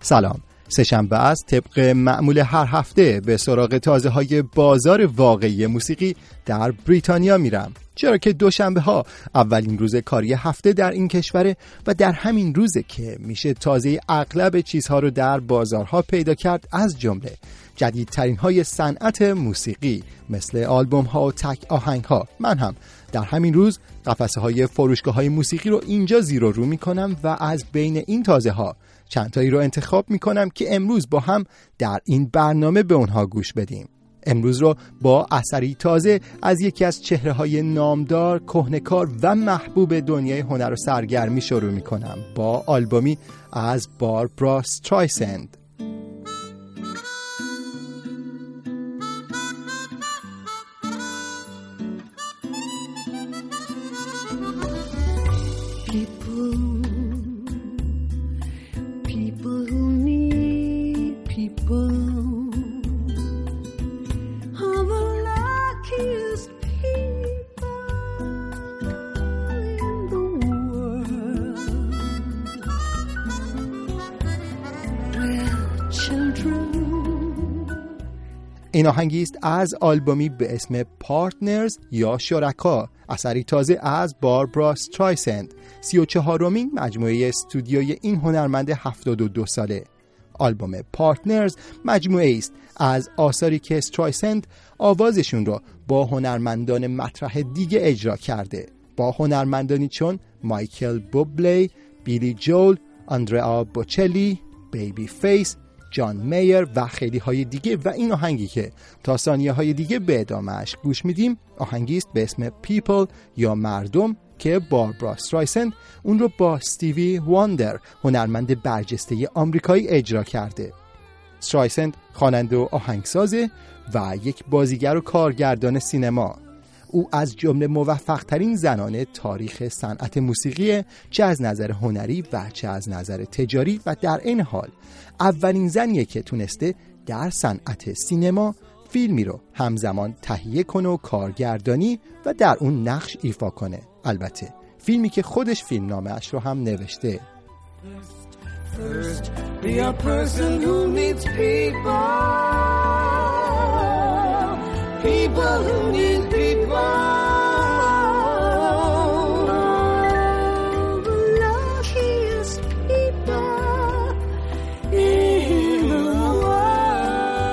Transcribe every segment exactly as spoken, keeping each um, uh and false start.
سلام، سه‌شنبه است. طبق معمول هر هفته به سراغ تازه های بازار واقعی موسیقی در بریتانیا میرم، چرا که دوشنبه ها اولین روز کاری هفته در این کشوره و در همین روزه که میشه تازه اغلب چیزها رو در بازارها پیدا کرد، از جمله جدیدترین های صنعت موسیقی مثل آلبوم ها و تک آهنگ ها. من هم در همین روز قفسه های فروشگاه های موسیقی رو اینجا زیر و رو میکنم و از بین این تازه ها چند تایی رو انتخاب میکنم که امروز با هم در این برنامه به اونها گوش بدیم. امروز رو با اثری تازه از یکی از چهره‌های نامدار، کهنه‌کار و محبوب دنیای هنر و سرگرمی شروع میکنم، با آلبومی از باربارا استرایسند. این آهنگی است از آلبومی به اسم پارتنرز یا شرکا، اثری تازه از باربارا استرایسند، سی و چهارمین مجموعه استودیوی این هنرمند هفتاد و دو ساله. آلبوم پارتنرز مجموعه است از آثاری که استرایسند آوازشون رو با هنرمندان مطرح دیگه اجرا کرده، با هنرمندانی چون مایکل بوبلی، بیلی جول، آندریا بوچلی، بیبی فیس، جان میر و خیلی های دیگه. و این آهنگی که تا ثانیه های دیگه به ادامهش گوش میدیم آهنگی است به اسم پیپل یا مردم که باربارا استرایسند اون رو با استیوی واندر، هنرمند برجسته آمریکایی، اجرا کرده. استرایسند خواننده و آهنگسازه و یک بازیگر و کارگردان سینما. او از جمله موفق ترین زنان تاریخ صنعت موسیقی، چه از نظر هنری و چه از نظر تجاری، و در این حال اولین زنیه که تونسته در صنعت سینما فیلمی رو همزمان تهیه کنه و کارگردانی و در اون نقش ایفا کنه. البته فیلمی که خودش فیلم نامه‌اش رو هم نوشته. First, be a person who needs people. People who need people. The luckiest people in the world.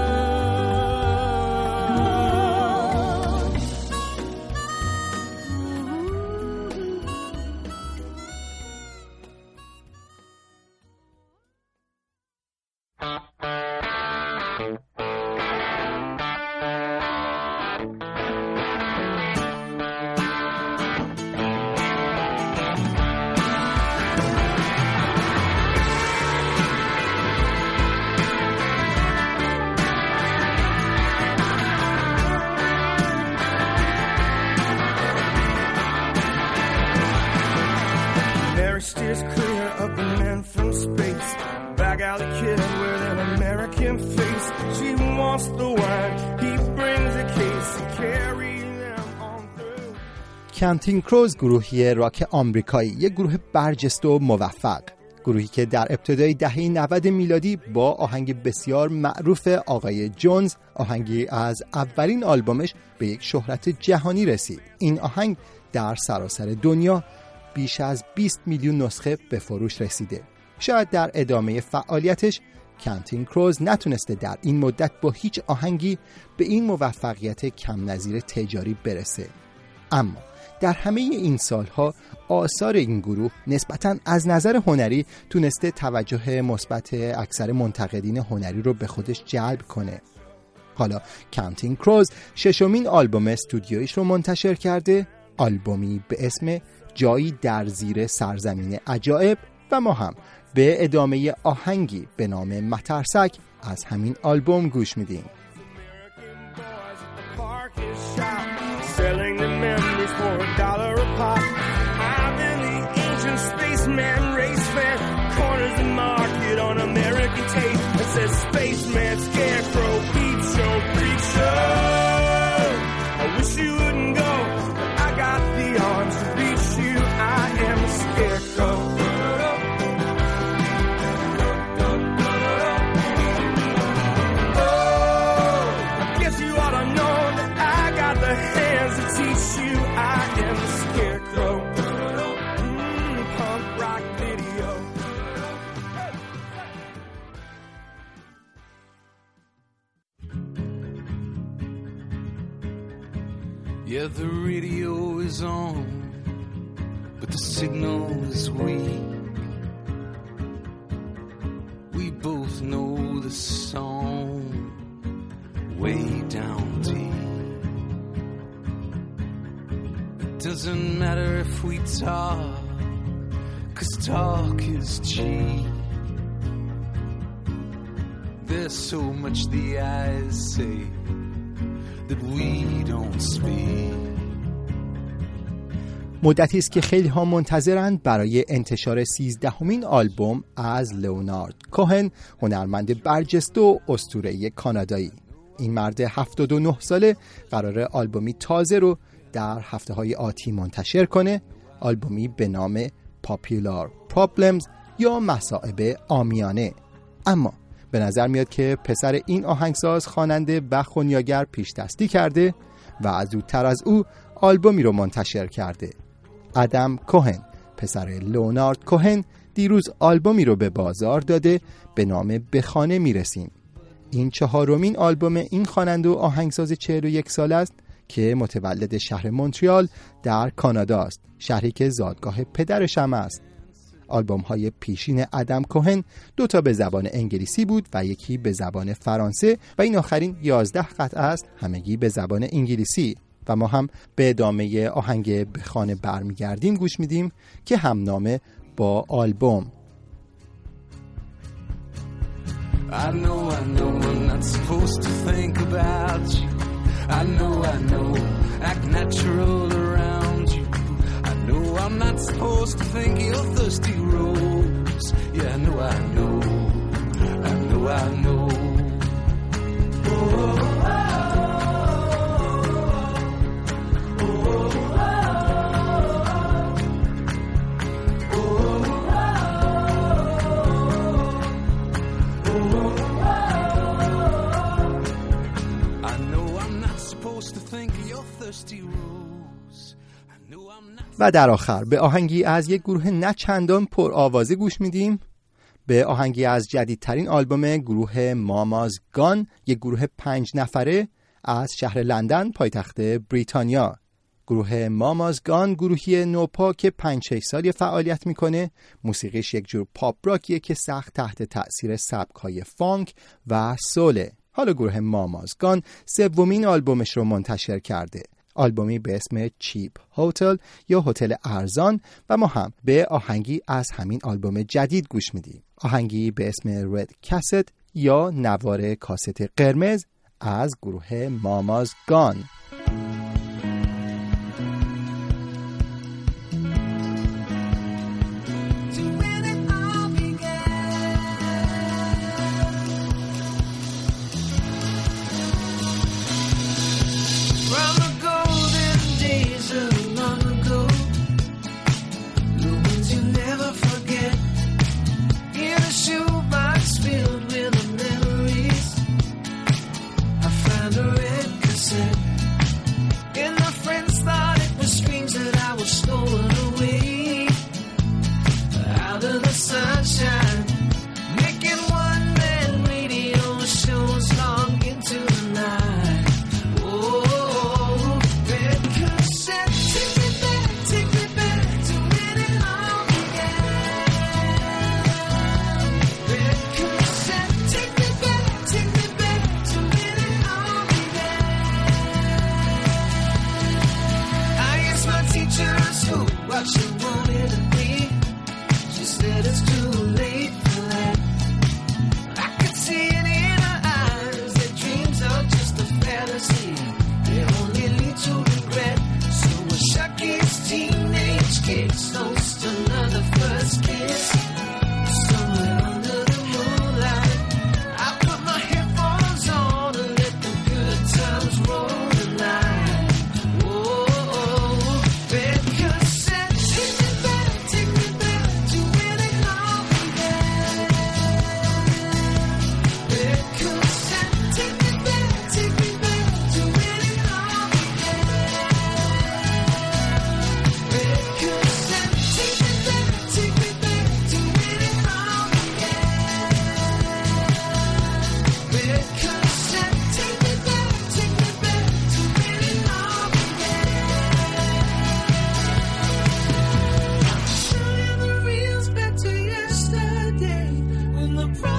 Steers clear of the men from space. Back alley kid with an American face. She wants the wine, he brings a case and carries them on through. کانتینگ کروز گروهی راک آمریکایی، یک گروه برجسته و موفق، گروهی که در ابتدای دهه نود میلادی با آهنگ بسیار معروف آقای جونز، آهنگی از اولین آلبومش، به یک شهرت جهانی رسید. این آهنگ در سراسر دنیا بیش از بیست میلیون نسخه به فروش رسیده. شاید در ادامه فعالیتش کانتینگ کروز نتونسته در این مدت با هیچ آهنگی به این موفقیت کم نظیر تجاری برسه، اما در همه این سالها آثار این گروه نسبتاً از نظر هنری تونسته توجه مثبت اکثر منتقدین هنری رو به خودش جلب کنه. حالا کانتینگ کروز ششمین آلبوم استودیویش رو منتشر کرده، آلبومی به اسم جایی در زیر سرزمین عجایب، و ما هم به ادامه آهنگی به نام مترسک از همین آلبوم گوش میدیم. Yeah, the radio is on, but the signal is weak. We both know the song way down deep. It doesn't matter if we talk, 'cause talk is cheap. There's so much the eyes say that we don't speak. مدتی است که خیلی ها منتظرند برای انتشار سیزدهمین آلبوم از لئونارد کوهن، هنرمند برجسته و اسطوره‌ای کانادایی. این مرد هفتاد و نه ساله قراره آلبومی تازه رو در هفته‌های آتی منتشر کنه، آلبومی به نام Popular Problems یا مصائب عامیانه. اما به نظر میاد که پسر این آهنگساز، خواننده و خنیاگر پیش دستی کرده و زودتر از او آلبومی رو منتشر کرده. ادم کوهن، پسر لئونارد کوهن، دیروز آلبومی رو به بازار داده به نام به خانه میرسیم. این چهارمین آلبوم این خواننده و آهنگساز چهل و یک ساله است که متولد شهر مونتریال در کانادا است، شهری که زادگاه پدرش هم است. آلبوم های پیشین ادم کوهن دو تا به زبان انگلیسی بود و یکی به زبان فرانسه و این آخرین یازده قطعه است، همگی به زبان انگلیسی. و ما هم به ادامه آهنگ به خانه برمیگردیم گوش میدیم که هم نامه با آلبوم. I know, I know I'm not supposed to think about you. I know, I know, act natural around you. I know I'm not supposed to think of your thirsty rose. Yeah, I know, I know, I know, I know. Oh, oh, oh. و در آخر به آهنگی از یک گروه نه چندان پر آوازه گوش میدیم، به آهنگی از جدیدترین آلبوم گروه ماماز گان، یک گروه پنج نفره از شهر لندن پایتخت بریتانیا. گروه ماماز گان گروهی نوپا که پنج شش سالی فعالیت میکنه. موسیقیش یک جور پاپ راکیه که سخت تحت تأثیر سبک‌های فانک و سوله. حالا گروه ماماز گان سومین آلبومش رو منتشر کرده، آلبومی به اسم چیپ هتل یا هتل ارزان، و ما هم به آهنگی از همین آلبوم جدید گوش میدیم، آهنگی به اسم رد کست یا نوار کاست قرمز از گروه ماماز گان. Filled with memories, I found a red cassette.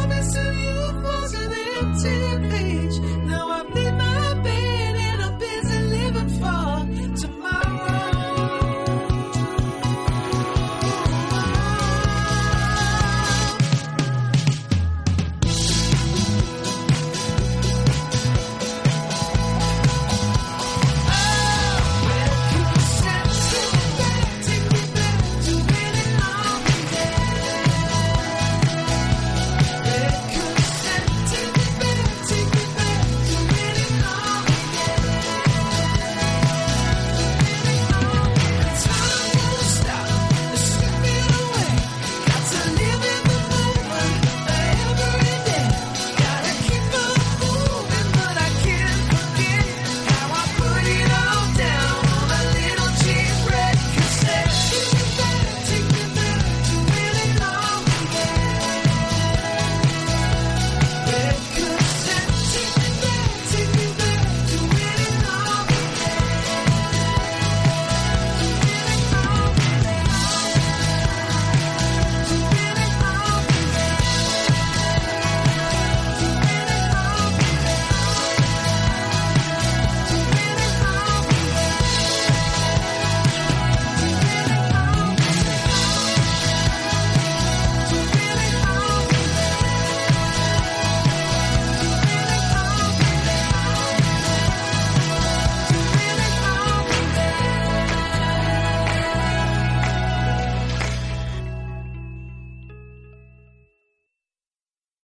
promise to